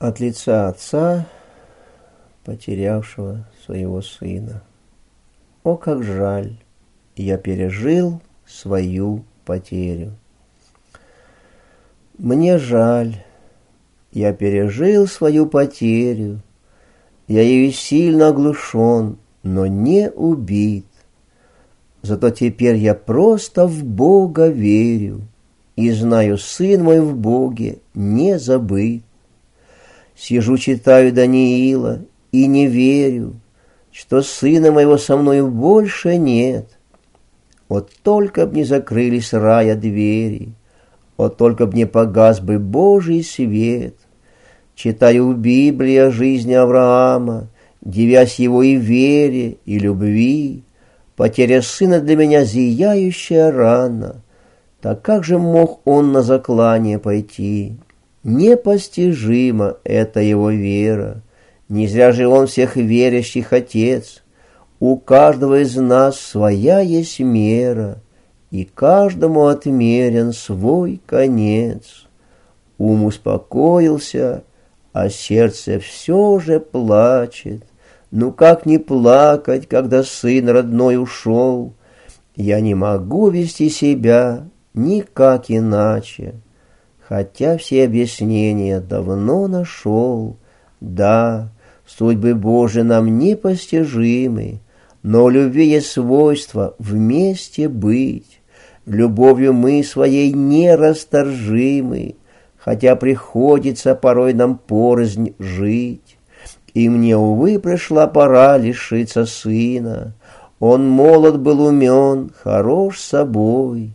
От лица отца, потерявшего своего сына. О, как жаль, я пережил свою потерю. Мне жаль, я пережил свою потерю. Я ею сильно оглушен, но не убит. Зато теперь я просто в Бога верю и знаю, сын мой в Боге не забыт. Сижу, читаю Даниила и не верю, что сына моего со мною больше нет. Вот только б не закрылись рая двери, вот только б не погас бы Божий свет. Читаю в Библии о жизни Авраама, дивясь его и вере, и любви. Потеря сына для меня зияющая рана. Так как же мог он на заклание пойти? Непостижима эта его вера. Не зря же он всех верящих отец. У каждого из нас своя есть мера, и каждому отмерен свой конец. Ум успокоился, а сердце все же плачет. Ну как не плакать, когда сын родной ушел? Я не могу вести себя никак иначе, хотя все объяснения давно нашел. Да, судьбы Божии нам непостижимы, но у любви есть свойство вместе быть. Любовью мы своей нерасторжимы, хотя приходится порой нам порознь жить. И мне, увы, пришла пора лишиться сына. Он молод был, умен, хорош собой.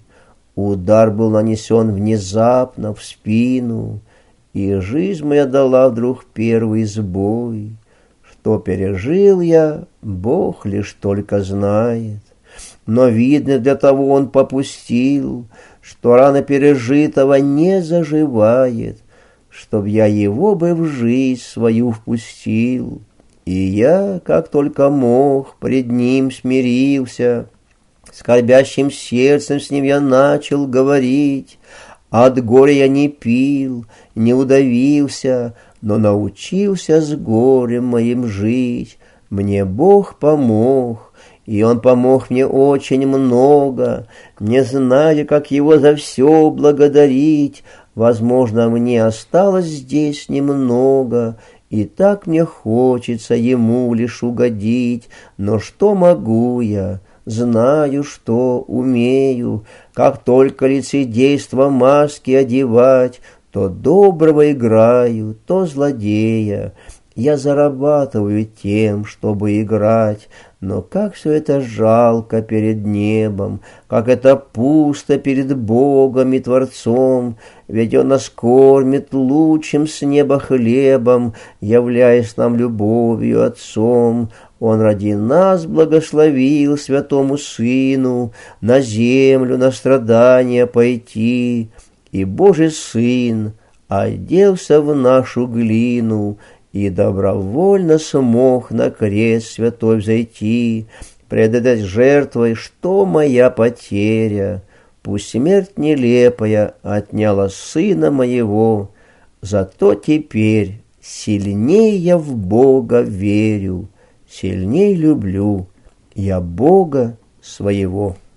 Удар был нанесен внезапно в спину, и жизнь моя дала вдруг первый сбой. Что пережил я, Бог лишь только знает. Но, видно, для того он попустил, что рана пережитого не заживает, чтоб я его бы в жизнь свою впустил. И я, как только мог, пред ним смирился, скорбящим сердцем с ним я начал говорить. От горя я не пил, не удавился, но научился с горем моим жить. Мне Бог помог, и Он помог мне очень много. Не знаю, как Его за все благодарить. Возможно, мне осталось здесь немного, и так мне хочется Ему лишь угодить. Но что могу я? Знаю, что умею. Как только лицедейство маски одевать, то доброго играю, то злодея. Я зарабатываю тем, чтобы играть, но как все это жалко перед небом, как это пусто перед Богом и Творцом, ведь Он нас кормит лучшим с неба хлебом, являясь нам любовью Отцом. Он ради нас благословил святому Сыну на землю, на страдания пойти, и Божий Сын оделся в нашу глину и добровольно смог на крест святой взойти, предать жертвой, что моя потеря. Пусть смерть нелепая отняла сына моего, зато теперь сильнее я в Бога верю, сильней люблю я Бога своего.